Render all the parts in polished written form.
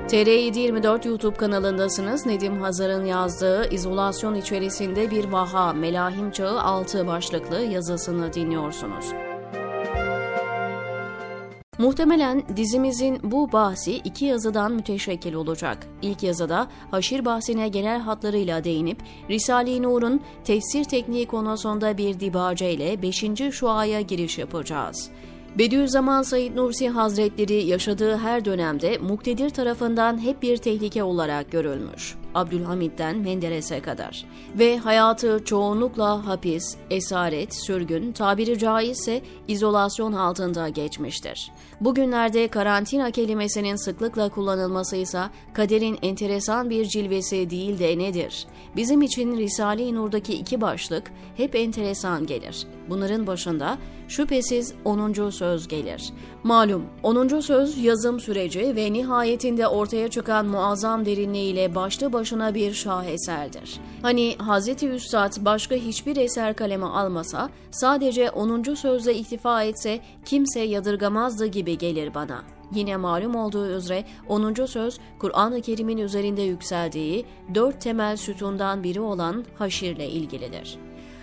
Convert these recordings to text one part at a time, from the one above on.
TR724 YouTube kanalındasınız. Nedim Hazar'ın yazdığı "İzolasyon içerisinde bir vaha, Melahim Çağı" 6 başlıklı yazısını dinliyorsunuz. Muhtemelen dizimizin bu bahsi 2 yazıdan müteşekkil olacak. İlk yazıda haşir bahsine genel hatlarıyla değinip Risale-i Nur'un tefsir tekniği konusunda bir dibace ile 5. şuaya giriş yapacağız. Bediüzzaman Said Nursi Hazretleri yaşadığı her dönemde muktedir tarafından hep bir tehlike olarak görülmüş. Abdülhamid'den Menderes'e kadar. Ve hayatı çoğunlukla hapis, esaret, sürgün, tabiri caizse izolasyon altında geçmiştir. Bugünlerde karantina kelimesinin sıklıkla kullanılması ise kaderin enteresan bir cilvesi değil de nedir? Bizim için Risale-i Nur'daki 2 başlık hep enteresan gelir. Bunların başında şüphesiz 10. söz gelir. Malum 10. söz yazım süreci ve nihayetinde ortaya çıkan muazzam derinliğiyle başlı başına bir şaheserdir. Hani Hz. Üstad başka hiçbir eser kaleme almasa, sadece 10. sözle iktifa etse kimse yadırgamazdı gibi gelir bana. Yine malum olduğu üzere 10. söz Kur'an-ı Kerim'in üzerinde yükseldiği 4 temel sütundan biri olan haşirle ilgilidir.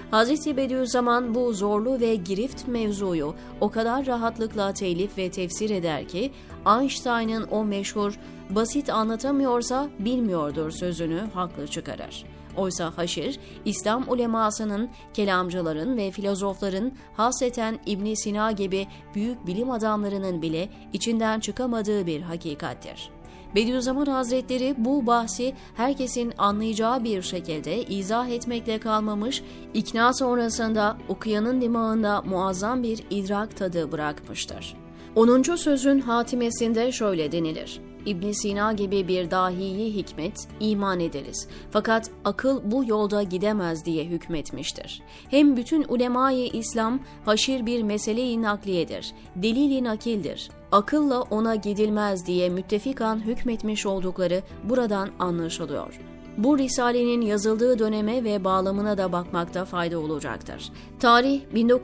Hz. Bediüzzaman bu zorlu ve girift mevzuyu o kadar rahatlıkla telif ve tefsir eder ki Einstein'ın o meşhur "basit anlatamıyorsa bilmiyordur" sözünü haklı çıkarır. Oysa haşir, İslam ulemasının, kelamcıların ve filozofların, hasreten İbn Sina gibi büyük bilim adamlarının bile içinden çıkamadığı bir hakikattir. Bediüzzaman Hazretleri bu bahsi herkesin anlayacağı bir şekilde izah etmekle kalmamış, ikna sonrasında okuyanın dimağında muazzam bir idrak tadı bırakmıştır. 10. sözün hatimesinde şöyle denilir: İbn Sina gibi bir dahiyi hikmet iman ederiz. Fakat akıl bu yolda gidemez diye hükmetmiştir. Hem bütün ulemayı İslam haşir bir mesele-i nakliyedir, delil-i nakildir. Akılla ona gidilmez diye müttefikan hükmetmiş oldukları buradan anlaşılıyor. Bu risalenin yazıldığı döneme ve bağlamına da bakmakta fayda olacaktır. Tarih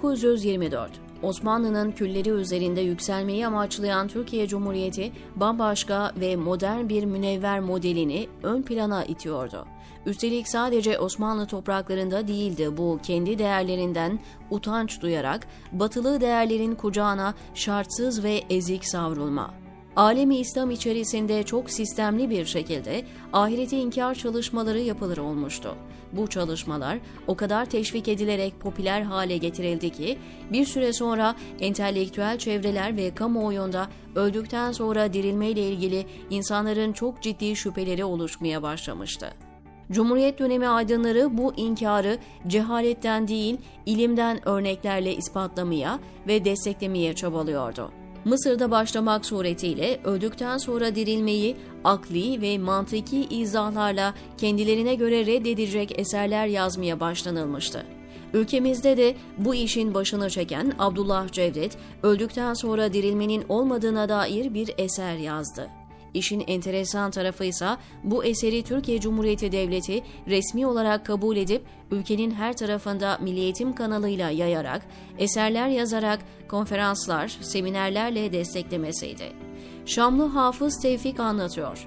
1924. Osmanlı'nın külleri üzerinde yükselmeyi amaçlayan Türkiye Cumhuriyeti bambaşka ve modern bir münevver modelini ön plana itiyordu. Üstelik sadece Osmanlı topraklarında değildi bu kendi değerlerinden utanç duyarak batılı değerlerin kucağına şartsız ve ezik savrulma. Alemi İslam içerisinde çok sistemli bir şekilde ahireti inkar çalışmaları yapılır olmuştu. Bu çalışmalar o kadar teşvik edilerek popüler hale getirildi ki bir süre sonra entelektüel çevreler ve kamuoyunda öldükten sonra dirilmeyle ilgili insanların çok ciddi şüpheleri oluşmaya başlamıştı. Cumhuriyet dönemi aydınları bu inkarı cehaletten değil, ilimden örneklerle ispatlamaya ve desteklemeye çabalıyordu. Mısır'da başlamak suretiyle öldükten sonra dirilmeyi akli ve mantıki izahlarla kendilerine göre reddedecek eserler yazmaya başlanılmıştı. Ülkemizde de bu işin başını çeken Abdullah Cevdet, öldükten sonra dirilmenin olmadığına dair bir eser yazdı. İşin enteresan tarafı ise bu eseri Türkiye Cumhuriyeti Devleti resmi olarak kabul edip ülkenin her tarafında Milli Eğitim kanalıyla yayarak, eserler yazarak, konferanslar, seminerlerle desteklemesiydi. Şamlı Hafız Tevfik anlatıyor.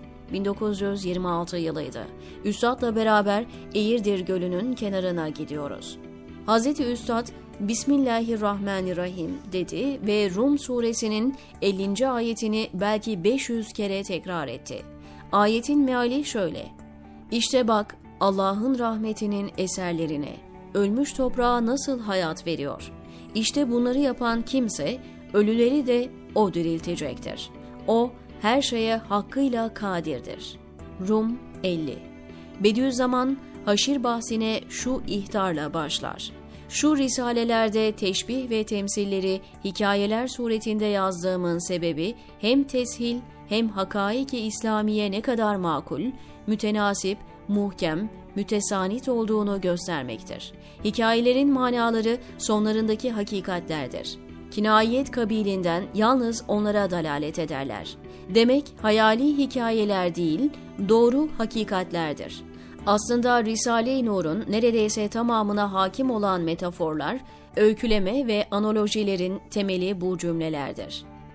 1926 yılıydı. Üstad'la beraber Eğirdir Gölü'nün kenarına gidiyoruz. Hazreti Üstad "Bismillahirrahmanirrahim" dedi ve Rum suresinin 50. ayetini belki 500 kere tekrar etti. Ayetin meali şöyle: "İşte bak Allah'ın rahmetinin eserlerine, ölmüş toprağa nasıl hayat veriyor. İşte bunları yapan kimse, ölüleri de O diriltecektir. O her şeye hakkıyla kadirdir." Rum 50. Bediüzzaman haşir bahsine şu ihtarla başlar: "Şu risalelerde teşbih ve temsilleri hikayeler suretinde yazdığımın sebebi hem teshil hem hakaik-i İslamiye ne kadar makul, mütenasip, muhkem, mütesanit olduğunu göstermektir. Hikayelerin manaları sonlarındaki hakikatlerdir. Kinayet kabilinden yalnız onlara dalalet ederler. Demek hayali hikayeler değil, doğru hakikatlerdir. Aslında Risale-i Nur'un neredeyse tamamına hakim olan metaforlar, öyküleme ve analojilerin temeli bu cümlelerdir.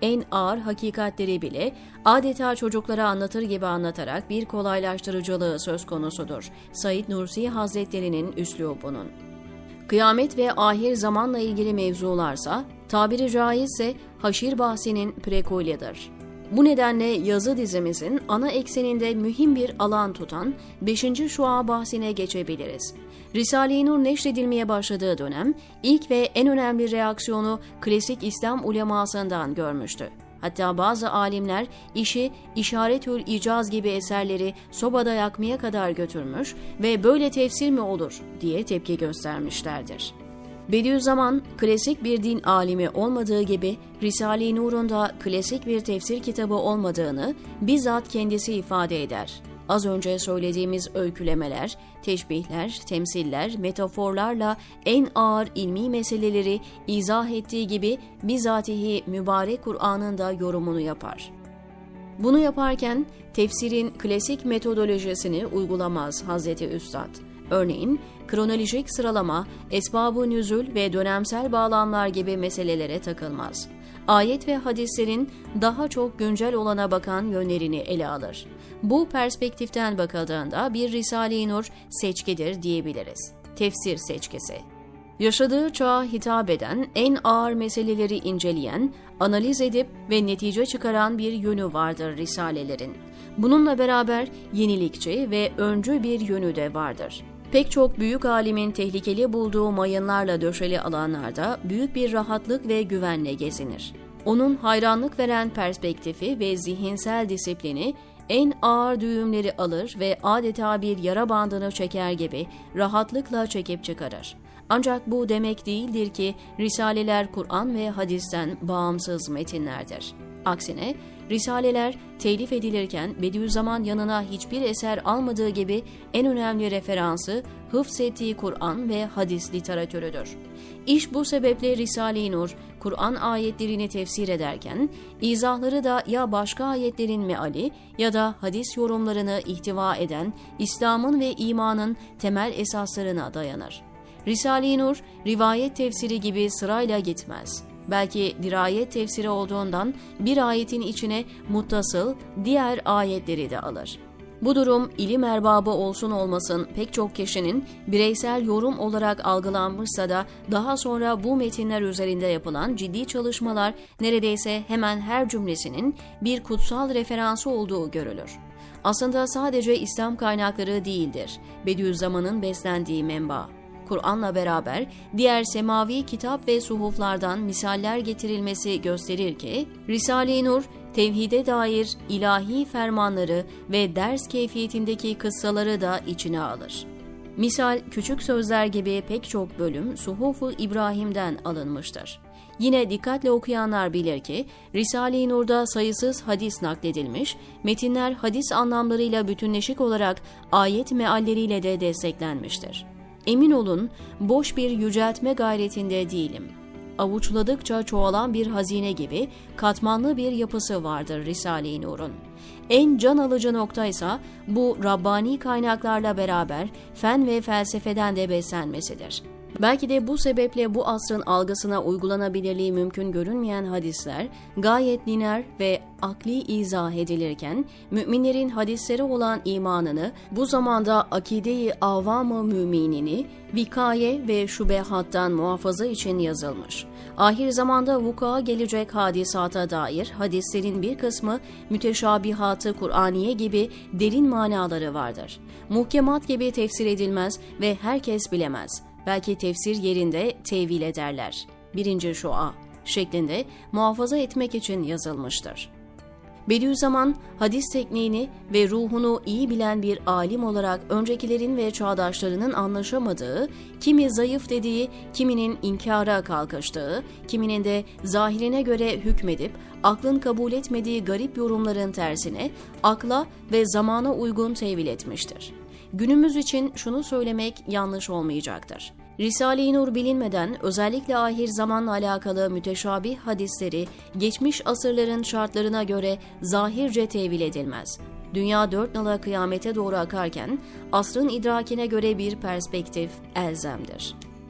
en ağır hakikatleri bile adeta çocuklara anlatır gibi anlatarak bir kolaylaştırıcılığı söz konusudur. Said Nursi Hazretleri'nin üslubunun. Kıyamet ve ahir zamanla ilgili mevzularsa, tabiri caizse haşir bahsinin prekulidir. Bu nedenle yazı dizimizin ana ekseninde mühim bir alan tutan 5. Şua bahsine geçebiliriz. Risale-i Nur neşredilmeye başladığı dönem ilk ve en önemli reaksiyonu klasik İslam ulemasından görmüştü. Hatta bazı alimler işi İşaretül İcaz gibi eserleri sobada yakmaya kadar götürmüş ve böyle tefsir mi olur diye tepki göstermişlerdir. Bediüzzaman klasik bir din alimi olmadığı gibi Risale-i Nur'un da klasik bir tefsir kitabı olmadığını bizzat kendisi ifade eder. Az önce söylediğimiz öykülemeler, teşbihler, temsiller, metaforlarla en ağır ilmi meseleleri izah ettiği gibi bizatihi mübarek Kur'an'ın da yorumunu yapar. Bunu yaparken tefsirin klasik metodolojisini uygulamaz Hazreti Üstad. Örneğin kronolojik sıralama, esbab-ı nüzul ve dönemsel bağlamlar gibi meselelere takılmaz. Ayet ve hadislerin daha çok güncel olana bakan yönlerini ele alır. Bu perspektiften bakıldığında bir Risale-i Nur seçkidir diyebiliriz. Tefsir seçkisi. Yaşadığı çağa hitap eden, en ağır meseleleri inceleyen, analiz edip ve netice çıkaran bir yönü vardır risalelerin. Bununla beraber yenilikçi ve öncü bir yönü de vardır. Pek çok büyük alimin tehlikeli bulduğu mayınlarla döşeli alanlarda büyük bir rahatlık ve güvenle gezinir. Onun hayranlık veren perspektifi ve zihinsel disiplini en ağır düğümleri alır ve adeta bir yara bandını çeker gibi rahatlıkla çekip çıkarır. Ancak bu demek değildir ki risaleler Kur'an ve hadisten bağımsız metinlerdir. Aksine risaleler telif edilirken Bediüzzaman yanına hiçbir eser almadığı gibi en önemli referansı hıfzettiği Kur'an ve hadis literatürüdür. İş bu sebeple Risale-i Nur, Kur'an ayetlerini tefsir ederken, izahları da ya başka ayetlerin meali ya da hadis yorumlarını ihtiva eden İslam'ın ve imanın temel esaslarına dayanır. Risale-i Nur, rivayet tefsiri gibi sırayla gitmez. Belki dirayet tefsiri olduğundan bir ayetin içine muttasıl diğer ayetleri de alır. Bu durum ilim erbabı olsun olmasın pek çok kişinin bireysel yorum olarak algılanmışsa da daha sonra bu metinler üzerinde yapılan ciddi çalışmalar neredeyse hemen her cümlesinin bir kutsal referansı olduğu görülür. Aslında sadece İslam kaynakları değildir Bediüzzaman'ın beslendiği menba. Kur'an'la beraber diğer semavi kitap ve suhuflardan misaller getirilmesi gösterir ki, Risale-i Nur, tevhide dair ilahi fermanları ve ders keyfiyetindeki kıssaları da içine alır. Misal, küçük sözler gibi pek çok bölüm Suhuf-u İbrahim'den alınmıştır. Yine dikkatle okuyanlar bilir ki, Risale-i Nur'da sayısız hadis nakledilmiş, metinler hadis anlamlarıyla bütünleşik olarak ayet mealleriyle de desteklenmiştir. Emin olun, boş bir yüceltme gayretinde değilim. Avuçladıkça çoğalan bir hazine gibi katmanlı bir yapısı vardır Risale-i Nur'un. En can alıcı noktaysa bu Rabbani kaynaklarla beraber fen ve felsefeden de beslenmesidir. Belki de bu sebeple bu asrın algısına uygulanabilirliği mümkün görünmeyen hadisler gayet lineer ve akli izah edilirken, müminlerin hadislere olan imanını, bu zamanda akide-i avam-ı müminini, vikaye ve şubehattan muhafaza için yazılmış. Ahir zamanda vuku'a gelecek hadisata dair hadislerin bir kısmı müteşabihat-ı Kur'aniye gibi derin manaları vardır. Muhkemat gibi tefsir edilmez ve herkes bilemez. Belki tefsir yerinde tevil ederler. 1. Şua şeklinde muhafaza etmek için yazılmıştır. Bediüzzaman, hadis tekniğini ve ruhunu iyi bilen bir alim olarak öncekilerin ve çağdaşlarının anlaşamadığı, kimi zayıf dediği, kiminin inkara kalkıştığı, kiminin de zahirine göre hükmedip, aklın kabul etmediği garip yorumların tersine, akla ve zamana uygun tevil etmiştir. Günümüz için şunu söylemek yanlış olmayacaktır. Risale-i Nur bilinmeden özellikle ahir zamanla alakalı müteşabih hadisleri geçmiş asırların şartlarına göre zahirce tevil edilmez. Dünya 4 nala kıyamete doğru akarken asrın idrakine göre bir perspektif elzemdir.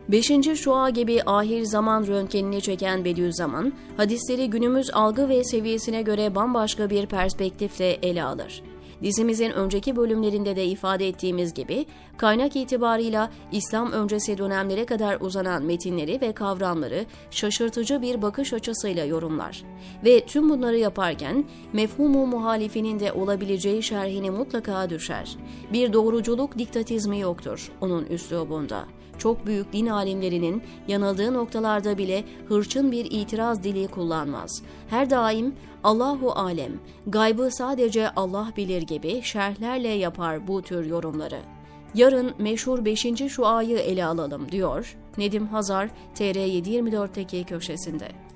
5. Şua gibi ahir zaman röntgenini çeken Bediüzzaman, hadisleri günümüz algı ve seviyesine göre bambaşka bir perspektifle ele alır. Dizimizin önceki bölümlerinde de ifade ettiğimiz gibi, kaynak itibarıyla İslam öncesi dönemlere kadar uzanan metinleri ve kavramları şaşırtıcı bir bakış açısıyla yorumlar. Ve tüm bunları yaparken, mefhumu muhalifinin de olabileceği şerhini mutlaka düşer. Bir doğruculuk diktatizmi yoktur onun üslubunda. Çok büyük din alimlerinin yanıldığı noktalarda bile hırçın bir itiraz dili kullanmaz. Her daim Allahu alem, gaybı sadece Allah bilir gibi şerhlerle yapar bu tür yorumları. Yarın meşhur 5. şuayı ele alalım diyor Nedim Hazar TR724'teki köşesinde.